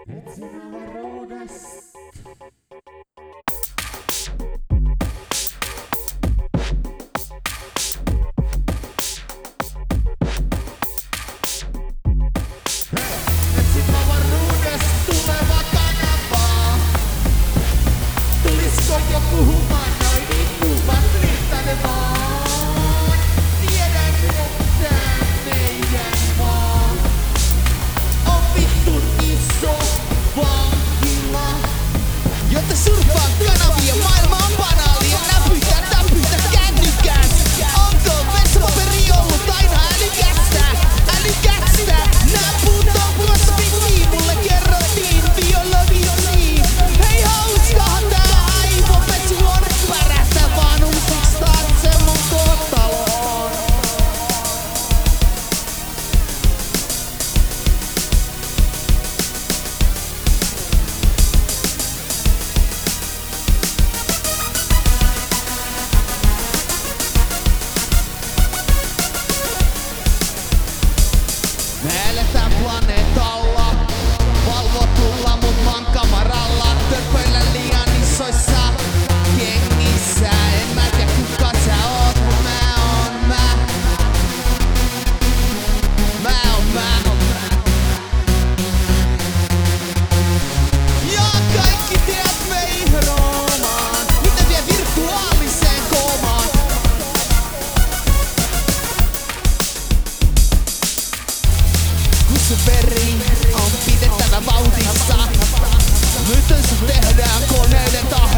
Etsin avaruudesta. Etsin avaruudesta tuleva kanavaa. Tulisko joku humanoidi kuvat riittänemään? Tiedän, että meidän maa on vittun iso vankila. Jotta surffaan kanavia, maailma on banaali ja näpytä kännykäs. Onko vessapaperi ollut aina älykästä? Nää puuttuu kosmitiin, mulle kerrottiin biologisiin. Hei hauskahan tää aivopesu on, pärähtä vaan uusiksi taakse mun kohtaloon. Me eletään planeetalla, valvotulla mut maan kamaralla. Törpöillä liian isoissa kengissä. En mä tiedä kuka sä oot, mut mä oon mä. Ja kaikki tiet meihin Roomaan. Nyt ne vie virtuaaliseen koomaan. Veri on pidettävä vauhdissa. Miten se tehdään koneiden tahdissa?